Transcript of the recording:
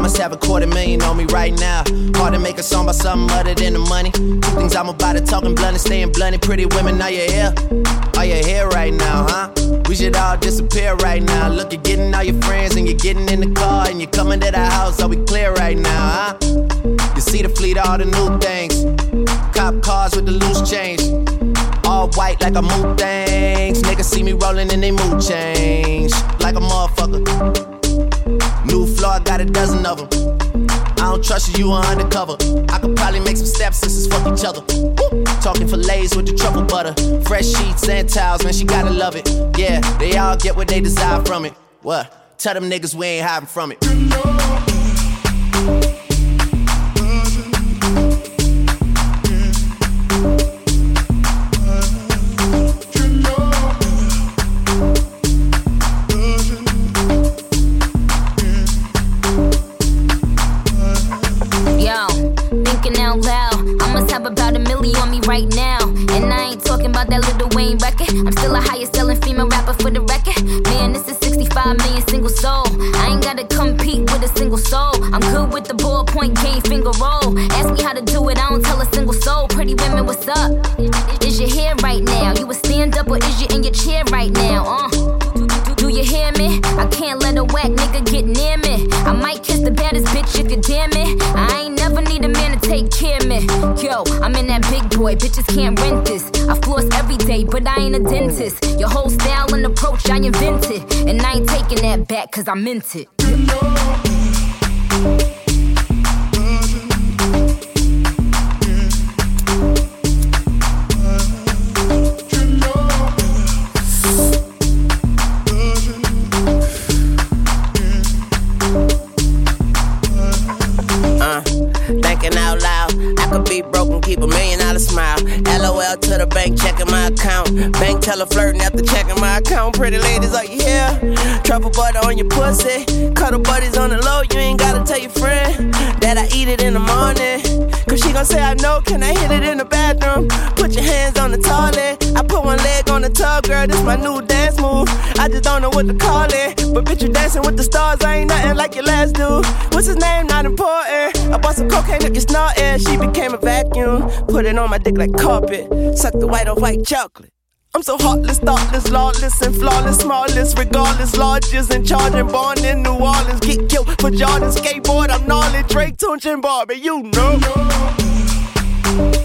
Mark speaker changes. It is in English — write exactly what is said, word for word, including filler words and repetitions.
Speaker 1: must have a quarter million on me right now. Hard to make a song about something other than the money. Two things I'm about to talking blunt and staying blunt. Pretty women, are you here? Are you here right now, huh? We should all disappear right now. Look, you're getting all your friends and you're getting in the car and you're coming to the house. Are we clear right now, huh? You see the fleet, all the new things. Cop cars with the loose change. All white like a mood things. Niggas see me rolling and they mood change. Like a motherfucker. New floor, I got a dozen of them. I don't trust you, you are undercover. I could probably make some stepsisters fuck each other. Woo! Talking fillets with the truffle butter. Fresh sheets and towels, man, she gotta love it. Yeah, they all get what they desire from it. What? Tell them niggas we ain't hiding from it.
Speaker 2: About a million on me right now. And I ain't talking about that Lil Wayne record. I'm still a highest selling female rapper for the record. Man, this is sixty-five million single soul. I ain't gotta compete with a single soul. I'm good with the ballpoint game, finger roll. Ask me how to do it, I don't tell a single soul. Pretty women, what's up? Is your hair right now? You a stand up or is you in your chair right now? Uh Do you hear me? I can't let a whack nigga get near me. I might kiss the baddest bitch if you dare me. I ain't never need a man to take care of me. Yo, I'm in that big boy, bitches can't rent this. I floss every day, but I ain't a dentist. Your whole style and approach I invented. And I ain't taking that back cause I meant it.
Speaker 3: Out loud, I could be broke and keep a million dollar smile. L O L to the bank, checking my account. Bank teller flirting after checking my account. Pretty ladies, are you here? Truffle butter on your pussy. Cuddle buddies on the low, you ain't gotta tell your friend that I eat it in the morning. Cause she gon' say I know, can I hit it in the bathroom? Put your hands on the toilet. I put one leg on the tub, girl, this my new dance move. I just don't know what to call it. But bitch, you dancing with the stars, I ain't nothing like your last dude. What's his name? Not important. I bought some cocaine up your snorting. She became a vacuum. Put it on my dick like carpet. Suck the white on white chocolate. I'm so heartless, thoughtless, lawless, and flawless, smallest, regardless, largest, and charging, born in New Orleans. Get killed for Jordan, skateboard, I'm gnarly, Drake, Tunch, and Barbie, you know.